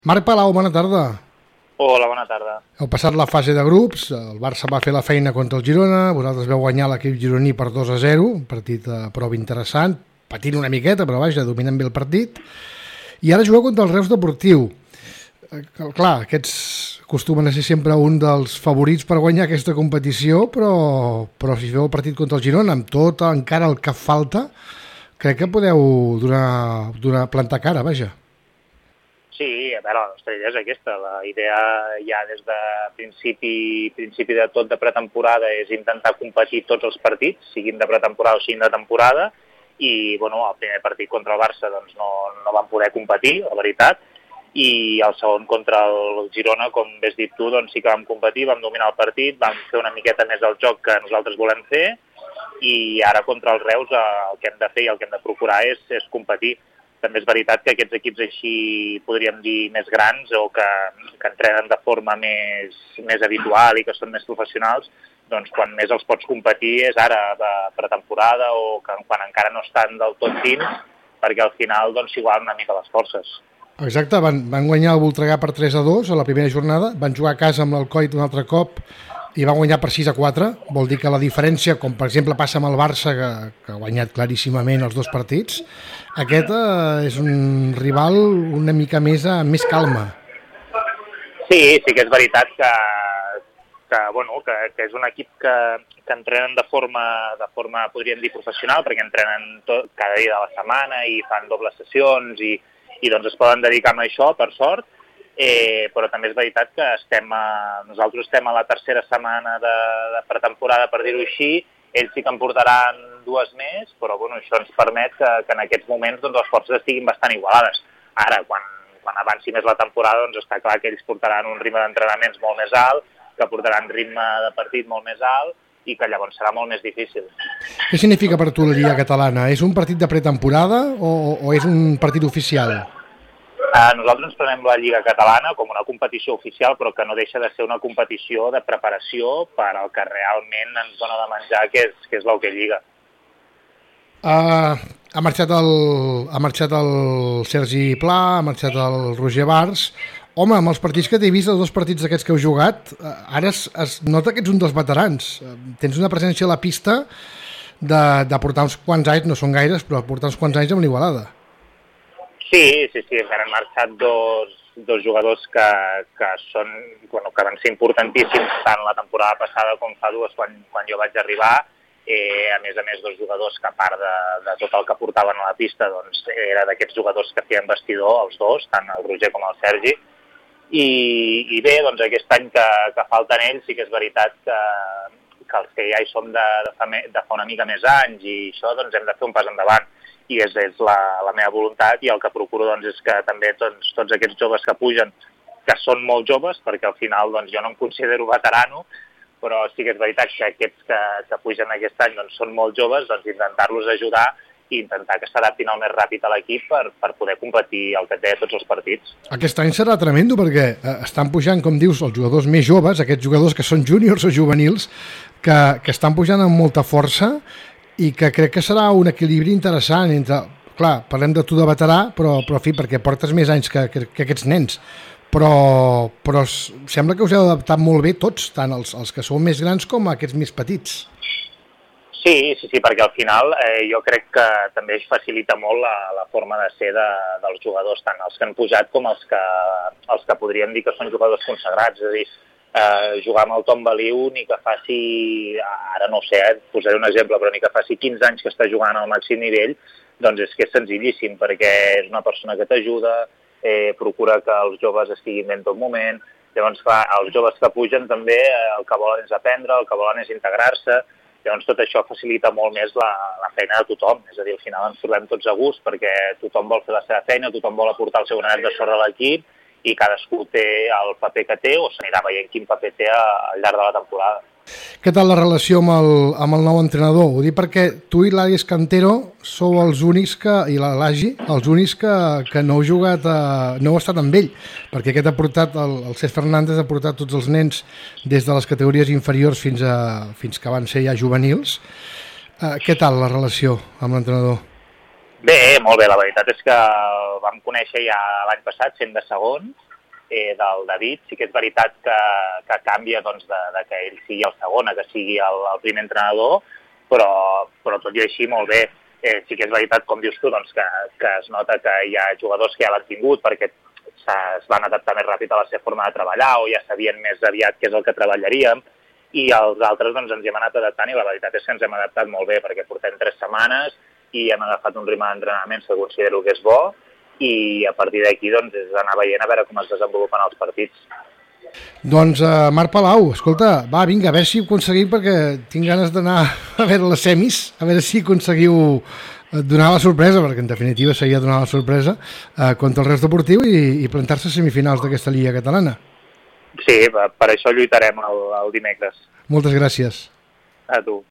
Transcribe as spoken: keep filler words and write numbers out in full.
Marc Palau, bona tarda. Hola, bona tarda. Heu passat la fase de grups, el Barça va fer la feina contra el Girona, vosaltres veu guanyar l'equip gironí per dos a zero, un partit a prova interessant, patint una miqueta, però vaja, dominant bé el partit, i ara jugueu contra el Reus Deportiu. Eh, clar, aquests acostumen a ser sempre un dels favorits per guanyar aquesta competició, però, però si feu el partit contra el Girona, amb tot encara el que falta, crec que podeu donar, donar plantar cara, vaja. Sí, a veure, la nostra idea és aquesta. La idea ja des de principi, principi de tot de pretemporada és intentar competir tots els partits, siguin de pretemporada o siguin de temporada, i bueno, el primer partit contra el Barça doncs, no, no van poder competir, la veritat, i el segon contra el Girona, com bé has dit tu, doncs sí que vam competir, vam dominar el partit, vam fer una miqueta més el joc que nosaltres volem fer, i ara contra el Reus el que hem de fer i el que hem de procurar és, és competir. També és veritat que aquests equips així, podríem dir, més grans o que, que entrenen de forma més, més habitual i que són més professionals, doncs quan més els pots competir és ara, de pretemporada o que, quan encara no estan del tot dins, perquè al final doncs igual una mica les forces. Exacte, van, van guanyar el Voltregà per tres a dos a la primera jornada, van jugar a casa amb l'Alcoi un altre cop i va guanyar per sis a quatre, vol dir que la diferència, com per exemple passa amb el Barça, que, que ha guanyat claríssimament els dos partits, aquest eh, és un rival una mica més amb més calma. Sí, sí que és veritat que, que, bueno, que, que és un equip que, que entrenen de forma, de forma, podríem dir, professional, perquè entrenen tot, cada dia de la setmana i fan dobles sessions i, i doncs es poden dedicar a això, per sort. Eh, però també és veritat que estem a, nosaltres estem a la tercera setmana de, de pretemporada, per dir-ho així. Ells sí que en portaran dues més, però bueno, això ens permet que, que en aquests moments doncs, les forces estiguin bastant igualades. Ara, quan, quan avanci més la temporada, doncs està clar que ells portaran un ritme d'entrenaments molt més alt, que portaran ritme de partit molt més alt i que llavors serà molt més difícil. Què significa per tu la Lliga Catalana? És un partit de pretemporada o, o és un partit oficial? Uh, nosaltres ens prenem la Lliga Catalana com una competició oficial, però que no deixa de ser una competició de preparació per al que realment ens dona de menjar, que és, que és l'Hockey Lliga. Uh, ha, marxat el, ha marxat el Sergi Pla, ha marxat el Roger Bars. Home, amb els partits que t'he vist, els dos partits d'aquests que heu jugat, uh, ara es, es nota que ets un dels veterans. Uh, tens una presència a la pista de, de portar uns quants anys, no són gaires, però portar uns quants anys amb l'Igualada. Sí, sí, sí, han marxat dos, dos jugadors que, que, són, bueno, que van ser importantíssims tant la temporada passada com fa dues quan, quan jo vaig arribar. Eh, a més a més, dos jugadors que a part de, de tot el que portaven a la pista, doncs era d'aquests jugadors que feien vestidor, els dos, tant el Roger com el Sergi. I, i bé, doncs aquest any que, que falten ells, sí que és veritat que, que els que ja hi som de, de, fa, me, de fa una mica més anys i això, doncs hem de fer un pas endavant. I és, és la, la meva voluntat i el que procuro doncs, és que també tots, tots aquests joves que pugen, que són molt joves, perquè al final doncs, jo no em considero veterano, però sí que és veritat que aquests que, que pugen aquest any doncs, són molt joves, doncs intentar-los ajudar i intentar que s'adaptin el més ràpid a l'equip per, per poder competir el que té tots els partits. Aquest any serà tremendo perquè eh, estan pujant, com dius, els jugadors més joves, aquests jugadors que són júniors o juvenils, que, que estan pujant amb molta força i que crec que serà un equilibri interessant entre, clar, parlem de tu de veterà, però, però en fi, perquè portes més anys que, que, que aquests nens, però, però sembla que us heu adaptat molt bé tots, tant els, els que sou més grans com aquests més petits. Sí, sí, sí, perquè al final eh, jo crec que també es facilita molt la, la forma de ser de, dels jugadors, tant els que han pujat com els que, els que podríem dir que són jugadors consagrats, és a dir, Uh, jugar amb el Tom Baliu ni que faci, ara no ho sé, eh, posaré un exemple, però ni que faci quinze anys que està jugant al màxim nivell, doncs és que és senzillíssim, perquè és una persona que t'ajuda, eh, procura que els joves estiguin bé en tot moment, llavors fa, els joves que pugen també eh, el que volen és aprendre, el que volen és integrar-se, llavors tot això facilita molt més la, la feina de tothom, és a dir, al final ens trobem tots a gust perquè tothom vol fer la seva feina, tothom vol aportar el seu granet de sorra a l'equip, i cadascú té el paper que té o s'anirà veient quin paper té al llarg de la temporada. Què tal la relació amb el, amb el nou entrenador? Ho dic perquè tu i l'Ari Escantero sou els únics que, i l'Agi, els únics que, que no heu jugat, a, no heu estat amb ell, perquè aquest ha portat, el, el Cesc Fernández ha portat tots els nens des de les categories inferiors fins, a, fins que van ser ja juvenils. Uh, què tal la relació amb l'entrenador? Bé, molt bé, la veritat és que el vam conèixer ja l'any passat, sent de segon, eh, del David. Sí que és veritat que, que canvia doncs, de, de que ell sigui el segon, que sigui el, el primer entrenador, però, però tot i així molt bé. Eh, sí que és veritat, com dius tu, doncs, que, que es nota que hi ha jugadors que ja l'han tingut perquè es van adaptar més ràpid a la seva forma de treballar o ja sabien més aviat què és el que treballaríem, i els altres doncs, ens hi hem anat adaptant, i la veritat és que ens hem adaptat molt bé perquè portem tres setmanes i hem agafat un ritme d'entrenaments que considero que és bo, i a partir d'aquí doncs, és anar veient a veure com es desenvolupen els partits. Doncs uh, Marc Palau, escolta, va, vinga, a veure si ho aconseguim, perquè tinc ganes d'anar a veure les semis, a veure si aconseguiu donar la sorpresa, perquè en definitiva seria donar la sorpresa eh, contra el Reus Deportiu i, i plantar-se a semifinals d'aquesta Lliga Catalana. Sí, per això lluitarem el, el dimecres. Moltes gràcies. A tu.